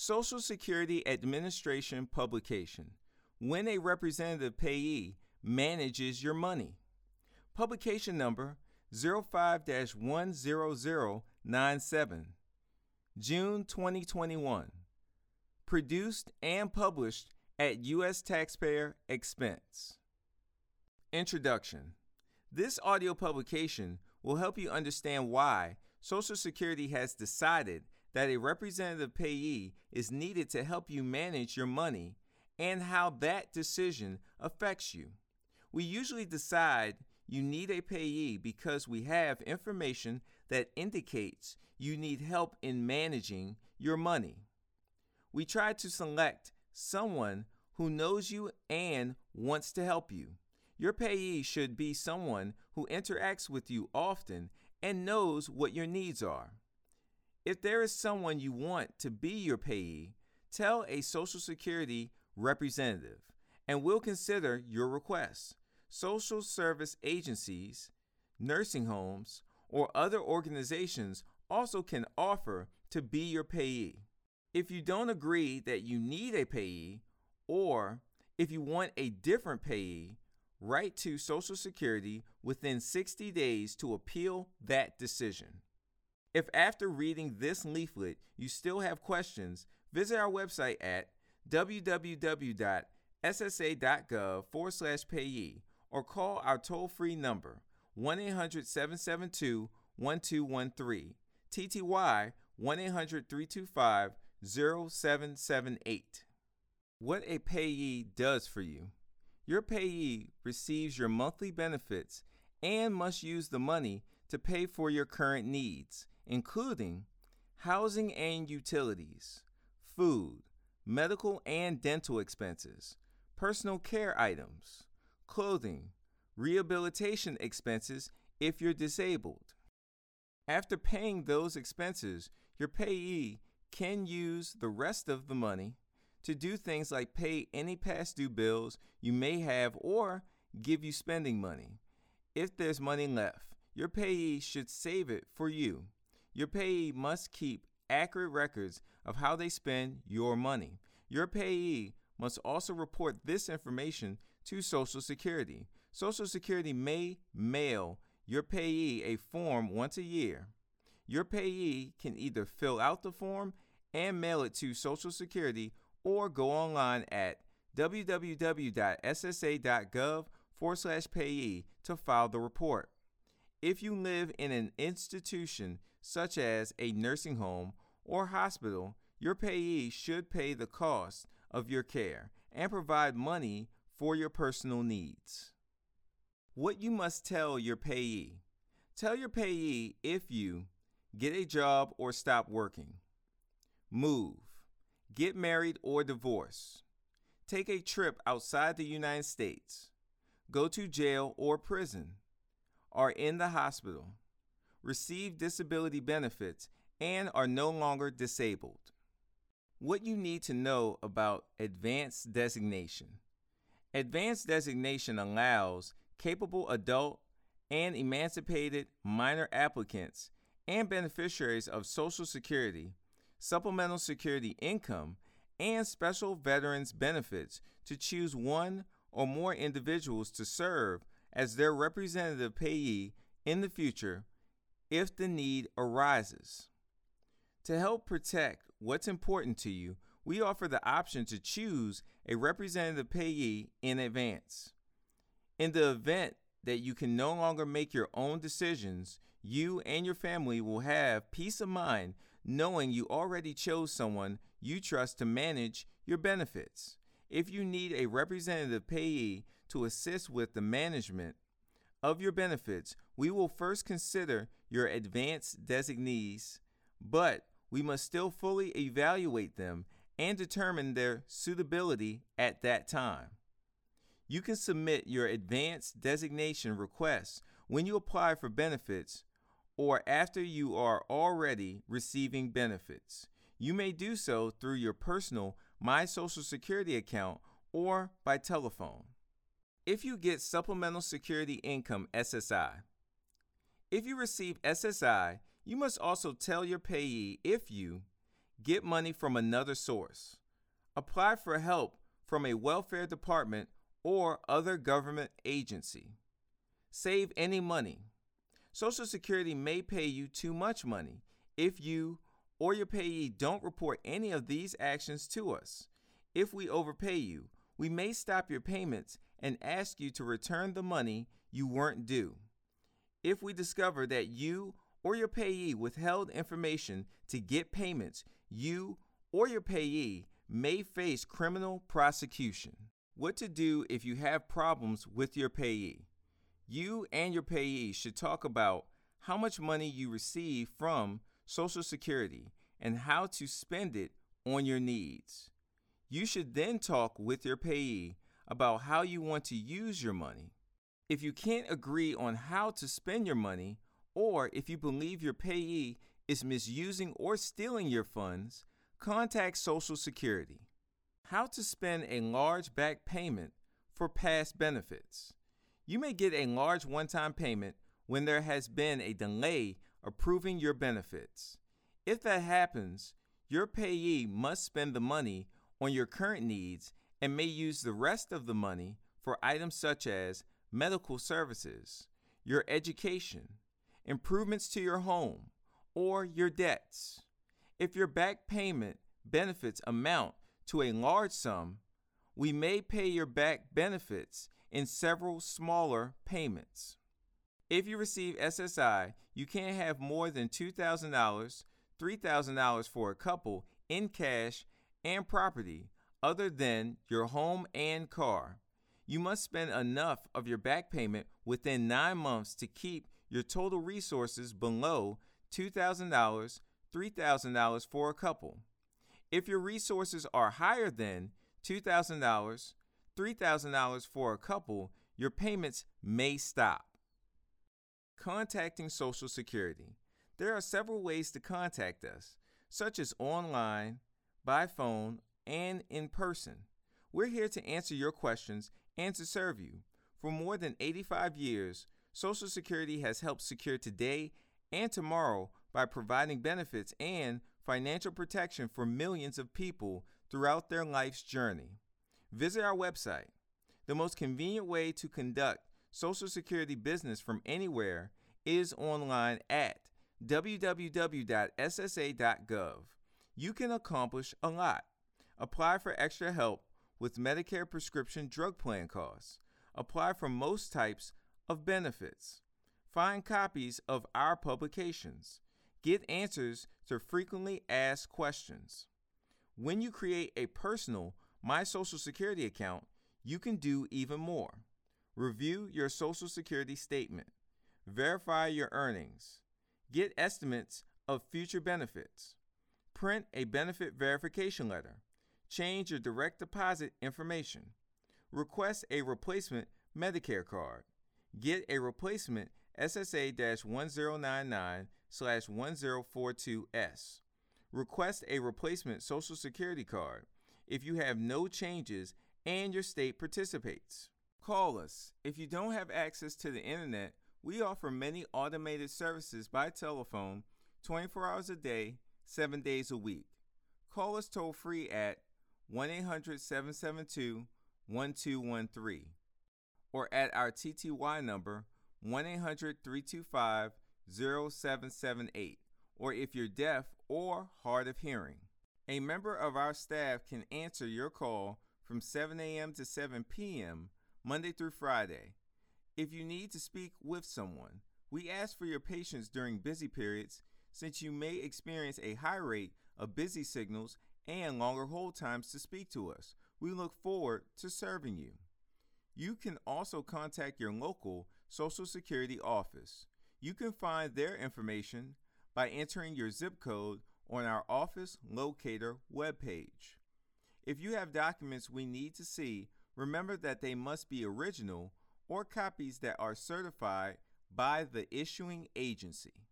Social Security Administration publication. When a representative payee manages your money. Publication number 05-10097, June 2021. Produced and published at U.S. taxpayer expense. Introduction. This audio publication will help you understand why Social Security has decided that a representative payee is needed to help you manage your money and how that decision affects you. We usually decide you need a payee because we have information that indicates you need help in managing your money. We try to select someone who knows you and wants to help you. Your payee should be someone who interacts with you often and knows what your needs are. If there is someone you want to be your payee, tell a Social Security representative, and we'll consider your request. Social service agencies, nursing homes, or other organizations also can offer to be your payee. If you don't agree that you need a payee, or if you want a different payee, write to Social Security within 60 days to appeal that decision. If after reading this leaflet you still have questions, visit our website at www.ssa.gov/payee or call our toll-free number 1-800-772-1213, TTY 1-800-325-0778. What a payee does for you. Your payee receives your monthly benefits and must use the money to pay for your current needs, including housing and utilities, food, medical and dental expenses, personal care items, clothing, rehabilitation expenses if you're disabled. After paying those expenses, your payee can use the rest of the money to do things like pay any past due bills you may have or give you spending money. If there's money left, your payee should save it for you. Your payee must keep accurate records of how they spend your money. Your payee must also report this information to Social Security. Social Security may mail your payee a form once a year. Your payee can either fill out the form and mail it to Social Security or go online at www.ssa.gov/payee to file the report. If you live in an institution such as a nursing home or hospital, your payee should pay the cost of your care and provide money for your personal needs. What you must tell your payee. Tell your payee if you get a job or stop working, move, get married or divorce, take a trip outside the United States, go to jail or prison, are in the hospital, receive disability benefits, and are no longer disabled. What you need to know about advanced designation. Advanced designation allows capable adult and emancipated minor applicants and beneficiaries of Social Security, Supplemental Security Income, and Special Veterans Benefits to choose one or more individuals to serve as their representative payee in the future if the need arises. To help protect what's important to you, we offer the option to choose a representative payee in advance. In the event that you can no longer make your own decisions, you and your family will have peace of mind knowing you already chose someone you trust to manage your benefits. If you need a representative payee to assist with the management of your benefits, we will first consider your advanced designees, but we must still fully evaluate them and determine their suitability at that time. You can submit your advanced designation request when you apply for benefits or after you are already receiving benefits. You may do so through your personal My Social Security account or by telephone. If you get Supplemental Security Income SSI. If you receive SSI, you must also tell your payee if you Get money from another source. Apply for help from a welfare department or other government agency. Save any money. Social Security may pay you too much money if you or your payee don't report any of these actions to us. If we overpay you, we may stop your payments and ask you to return the money you weren't due. If we discover that you or your payee withheld information to get payments, you or your payee may face criminal prosecution. What to do if you have problems with your payee? You and your payee should talk about how much money you receive from Social Security and how to spend it on your needs. You should then talk with your payee about how you want to use your money. If you can't agree on how to spend your money, or if you believe your payee is misusing or stealing your funds, contact Social Security. How to spend a large back payment for past benefits. You may get a large one-time payment when there has been a delay approving your benefits. If that happens, your payee must spend the money on your current needs and may use the rest of the money for items such as medical services, your education, improvements to your home, or your debts. If your back payment benefits amount to a large sum, we may pay your back benefits in several smaller payments. If you receive SSI, you can't have more than $2,000, $3,000 for a couple in cash and property other than your home and car. You must spend enough of your back payment within 9 months to keep your total resources below $2,000, $3,000 for a couple. If your resources are higher than $2,000, $3,000 for a couple, your payments may stop. Contacting Social Security. There are several ways to contact us, such as online, by phone, and in person. We're here to answer your questions and to serve you. For more than 85 years, Social Security has helped secure today and tomorrow by providing benefits and financial protection for millions of people throughout their life's journey. Visit our website. The most convenient way to conduct Social Security business from anywhere is online at www.ssa.gov. You can accomplish a lot. Apply for extra help with Medicare prescription drug plan costs. Apply for most types of benefits. Find copies of our publications. Get answers to frequently asked questions. When you create a personal My Social Security account, you can do even more. Review your Social Security statement. Verify your earnings. Get estimates of future benefits. Print a benefit verification letter. Change your direct deposit information. Request a replacement Medicare card. Get a replacement SSA-1099/1042S. Request a replacement Social Security card if you have no changes and your state participates. Call us. If you don't have access to the internet, we offer many automated services by telephone 24 hours a day, 7 days a week. Call us toll free at 1-800-772-1213 or at our TTY number 1-800-325-0778, or if you're deaf or hard of hearing. A member of our staff can answer your call from 7 a.m. to 7 p.m. Monday through Friday. If you need to speak with someone, we ask for your patience during busy periods since you may experience a high rate of busy signals and longer hold times to speak to us. We look forward to serving you. You can also contact your local Social Security office. You can find their information by entering your zip code on our office locator webpage. If you have documents we need to see, remember that they must be original or copies that are certified by the issuing agency.